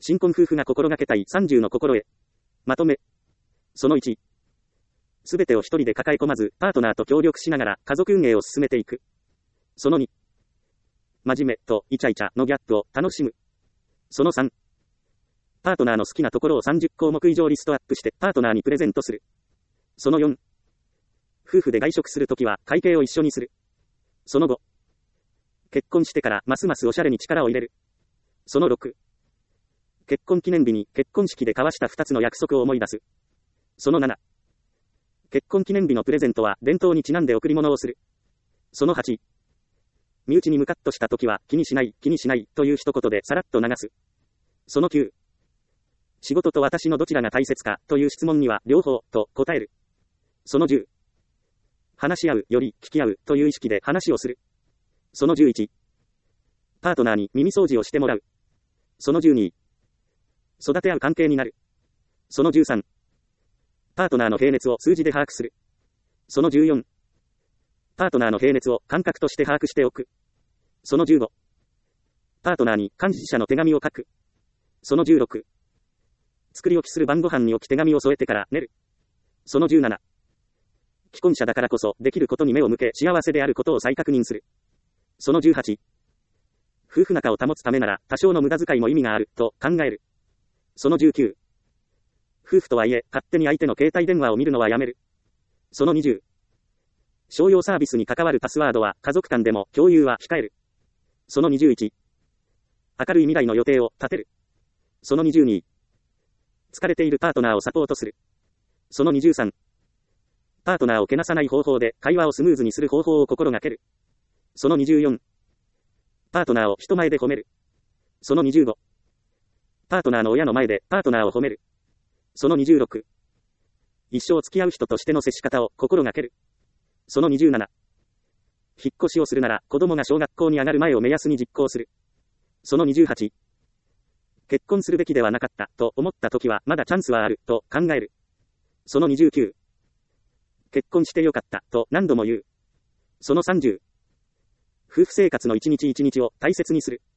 新婚夫婦が心がけたい30の心得。まとめ。その1。すべてを一人で抱え込まず、パートナーと協力しながら家族運営を進めていく。その2。真面目とイチャイチャのギャップを楽しむ。その3。パートナーの好きなところを30項目以上リストアップしてパートナーにプレゼントする。その4。夫婦で外食するときは会計を一緒にする。その5。結婚してからますますおしゃれに力を入れる。その6。結婚記念日に結婚式で交わした2つの約束を思い出す。その7。結婚記念日のプレゼントは伝統にちなんで贈り物をする。その8。身内にムカッとしたときは気にしないという一言でさらっと流す。その9。仕事と私のどちらが大切かという質問には両方と答える。その10。話し合うより聞き合うという意識で話をする。その11。パートナーに耳掃除をしてもらう。その12。育て合う関係になる。その13。パートナーの平熱を数字で把握する。その14。パートナーの平熱を感覚として把握しておく。その15。パートナーに感謝の手紙を書く。その16。作り置きする晩ご飯に置き手紙を添えてから寝る。その17。既婚者だからこそできることに目を向け幸せであることを再確認する。その18。夫婦仲を保つためなら多少の無駄遣いも意味があると考える。その19。夫婦とはいえ勝手に相手の携帯電話を見るのはやめる。その20。商用サービスに関わるパスワードは家族間でも共有は控える。その21。明るい未来の予定を立てる。その22。疲れているパートナーをサポートする。その23。パートナーをけなさない方法で会話をスムーズにする方法を心がける。その24。パートナーを人前で褒める。その25。パートナーの親の前でパートナーを褒める。その26。一生付き合う人としての接し方を心がける。その27。引っ越しをするなら子供が小学校に上がる前を目安に実行する。その28。結婚するべきではなかったと思った時はまだチャンスはあると考える。その29。結婚してよかったと何度も言う。その30。夫婦生活の一日一日を大切にする。